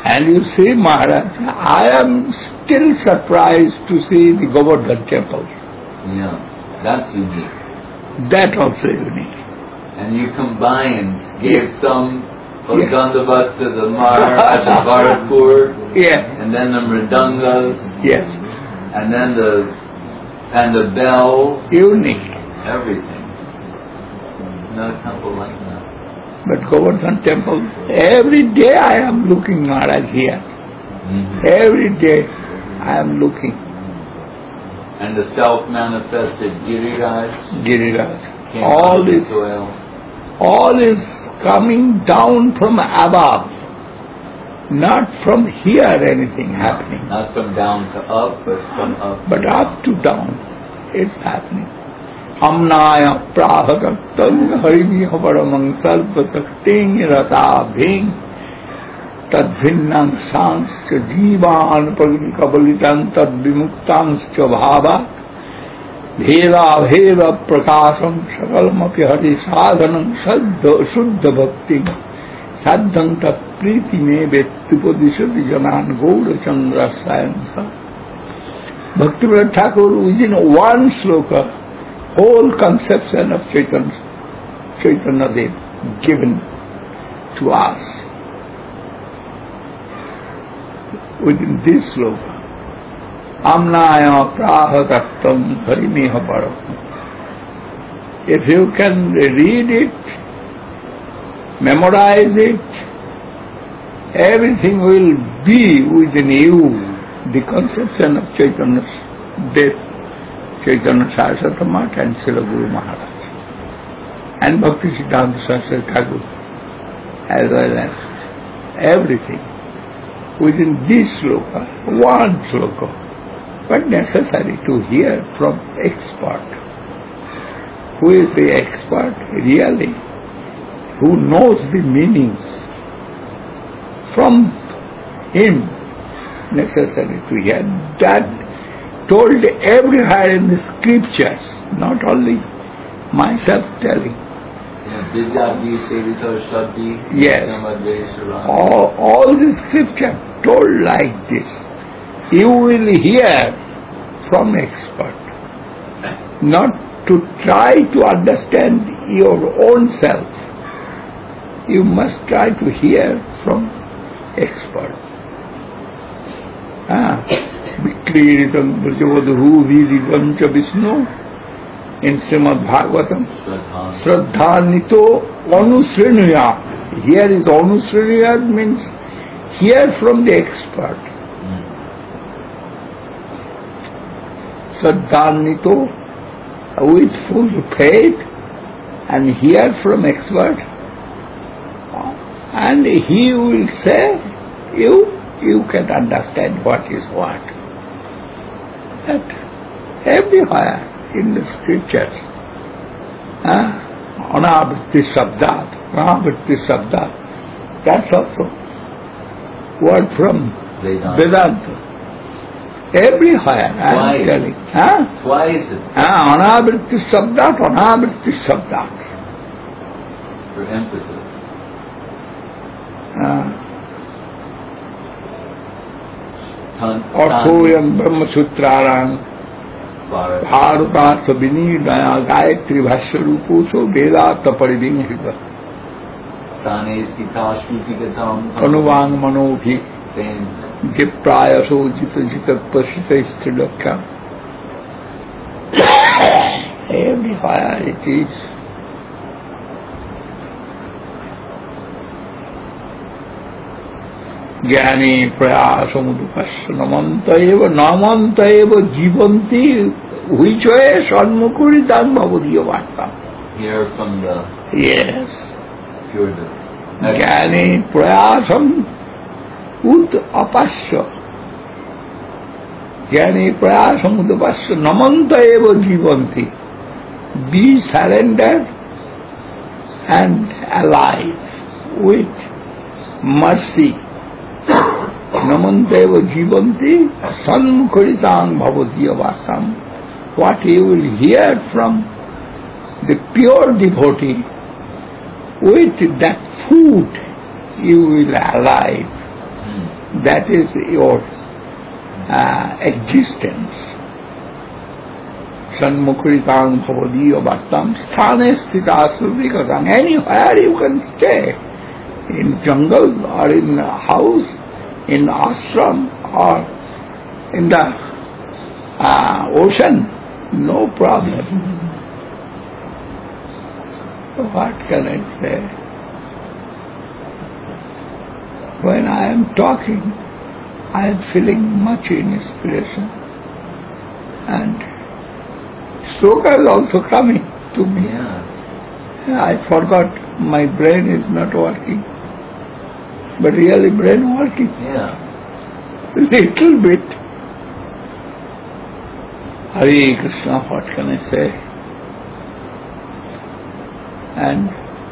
And you see, Maharaj, I am still surprised to see the Govardhan temple. Yeah, that's unique. That also unique. And you combined, gave Yes. some Yes. Gandavat to the Maharaj at Bharatpur, Yes, and then the Mridangas, yes, and then the bell, unique. everything. No temple like that. But Govardhan temple, every day I am looking, Maharaj, here. Every day I am looking. And the self-manifested Giriraj Giriraj. came out All of the is, soil. all is coming down from above. Not from here anything happening. Not from down to up, but from up. But up to down, it's happening. Amnaya prahataktam harimiha paramang sarva sakting ratabhing tadbhinnam sanscha jivan pragnikabalitam tadvimuktangcha bhava bheda bheda prakasam sakalamapi hari sadhanam suddha bhakti saddham tat priti me vettupadishati janan gaura chandra sayansa. Bhaktivinoda Thakur within one sloka whole conception of Chaitanya Dev given to us within this sloka. Amnaya prahataktam harimiha param. If you can read it, memorize it, everything will be within you. The conception of Chaitanya's death, Chaitanya Saraswati Math and Srila Guru Maharaj, and Bhakti Siddhanta Saraswati Thakur, as well as everything within this sloka, one sloka, but necessary to hear from expert. Who is the expert really? Who knows the meanings from him? Necessary to hear that told everywhere in the scriptures, not only myself telling. Yes, all the scripture told like this. You will hear from expert, not to try to understand your own self. You must try to hear from expert. Vikriritam Brajavadhu Vidikam cha Vishnu in Srimad Bhagavatam. Shraddhanito Anusrinuya. Here is Anusrinuya means hear from the expert. Shraddhanito with full faith and hear from expert. And he will say, you can understand what is what. That everywhere in the scriptures, Anavritti Sabdat, that's also word from Vedanta. Everywhere I am telling. Twice it. Anavritti Sabdat. For emphasis. Arthoyam Brahma Sutraram Bharata Vinidaya Gayatri Bhashya Rupuso Vedata Paridinghita Stanes Kitashutigatam Anuvang Manobhi Jipraya Sojita Jita Pasita Istridakya. Everywhere it is. ज्ञानी प्रयासमुदुपश्य नमंत एव जीवंती हुईचये सन्मुखुरितां भवदीय वार्ता. Hear from the Yes. pure ज्ञानी प्रयासम उत अपश्य ज्ञानी प्रयासमुदुपश्य नमंत एव जीवंती. Be surrendered and alive with mercy. Namanteva jivanti sanmukharitam bhavatiya vasam. What you will hear from the pure devotee, with that food you will alive. That is your existence. Sanmukritang bhavadiyo bhattam sthane sthita srutikatang. Anywhere you can stay. In jungle or in a house, in ashram or in the ocean, no problem. What can I say? When I am talking, I am feeling much inspiration, and sloka is also coming to me. Yeah. I forgot my brain is not working, but really brain working. Yeah. Little bit. Hare Krishna, what can I say? And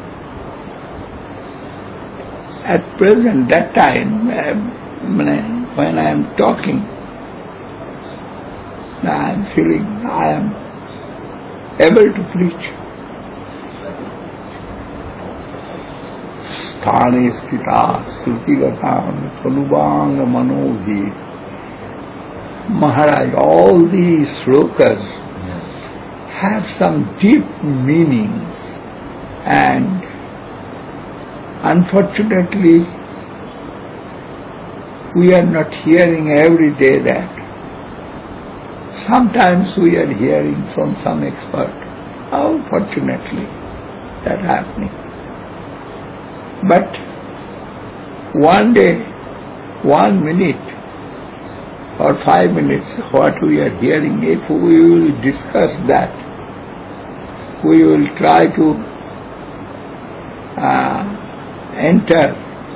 at present, that time, when I am talking, I am feeling I am able to preach. Sthane sthita srutigatam tanubanga manohi. Maharaj, all these slokas have some deep meanings, and unfortunately we are not hearing every day that. Sometimes we are hearing from some expert. Unfortunately, that happening. But one day, 1 minute or 5 minutes, what we are hearing, if we will discuss that, we will try to enter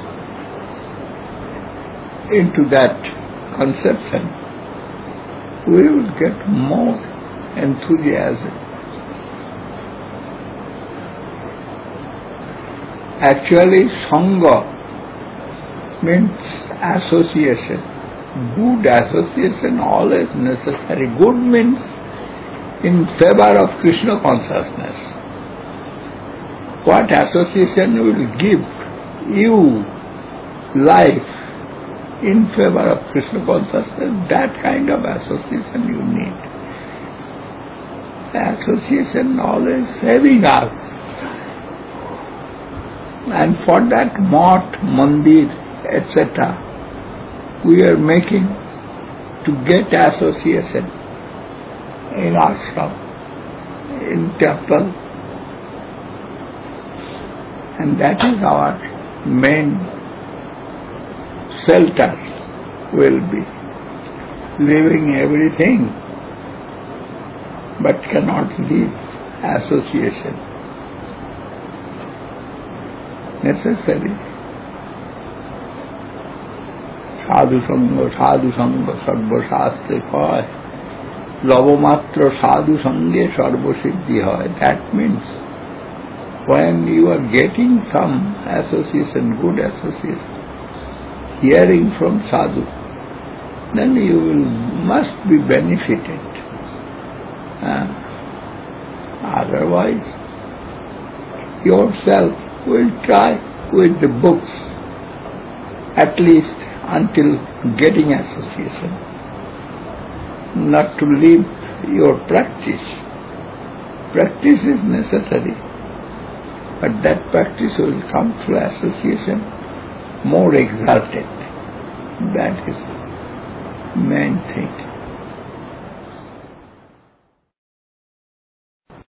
into that conception, we will get more enthusiasm. Actually, Sangha means association. Good association always necessary. Good means in favor of Krishna consciousness. What association will give you life in favor of Krishna consciousness, that kind of association you need. The association always saving us. And for that Math, Mandir, etc., we are making to get association in ashram, in temple, and that is our main shelter. Will be leaving everything, but cannot leave association. Necessary. Sadhu Sangha, Sarva Shastre Hoy. Lavamatra Sadhu Sanghe Sarva Siddhi Hoy. That means when you are getting some association, good association, hearing from sadhu, then you must be benefited. Otherwise, yourself will try with the books, at least until getting association, not to leave your practice. Practice is necessary, but that practice will come through association more exalted. That is the main thing.